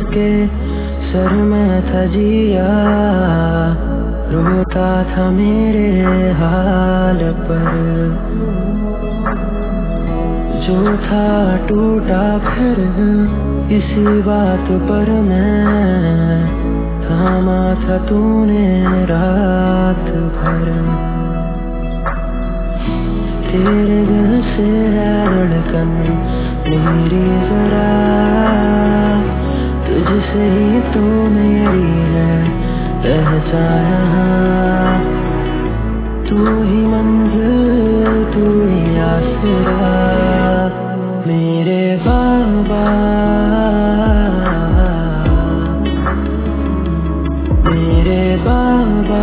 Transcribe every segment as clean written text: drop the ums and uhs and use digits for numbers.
के सर में था जिया, रोता था मेरे हाल पर। जो था टूटा फिर इसी बात पर मैं थामा था तूने रात भर। तेरे दिल से है धड़कन मेरी जरा, तुझसे ही तो मेरी है पहचान। तू ही मंजिल तू ही आसरा मेरे बाबा, मेरे बाबा,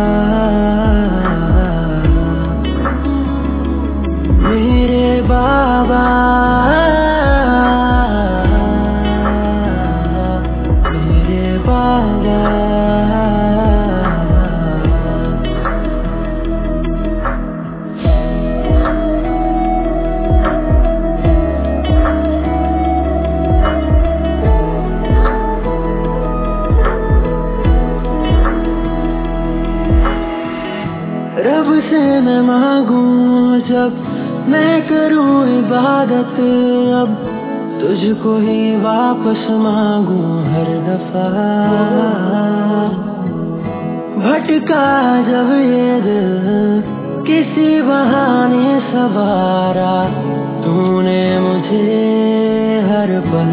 मेरे बाबा, मेरे बाबा। रब से मैं मांगूं जब मैं करूं इबादत, अब तुझको ही वापस मांगूं हर दफा। भटका जब ये दिल किसी बहाने सवारा, तूने मुझे हर पल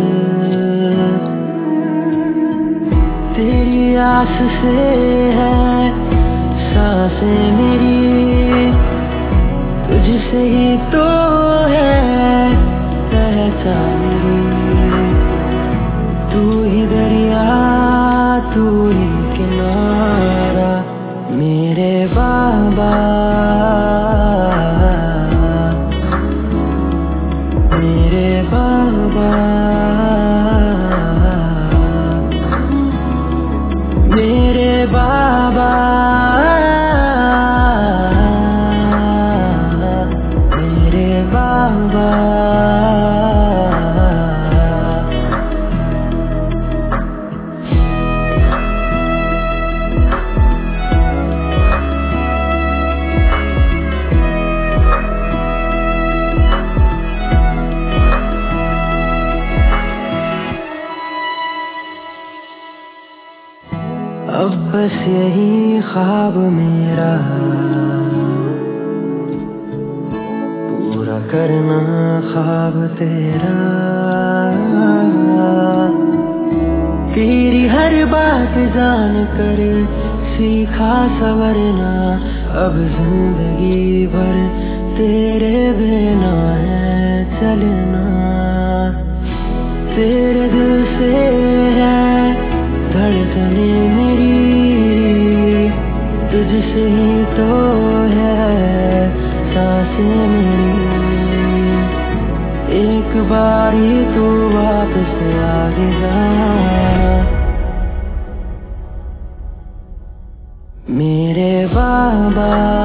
तेरी आस से है सांसें मेरी, तुझसे ही तो है पहचान मेरी। तू ही दरिया तू ही किनारा मेरे बाबा, मेरे बाबा, मेरे बाबा, मेरे बाबा। अब बस यही ख्वाब मेरा पूरा करना ख्वाब तेरा। तेरी हर बात जान कर सीखा सवरना, अब जिंदगी भर तेरे बिना है चलना। तेरे दिल से है धड़कने मेरी, तुझसे ही तो है सांसें मेरी। एक बारी तू वापस आ गया मेरे बाबा।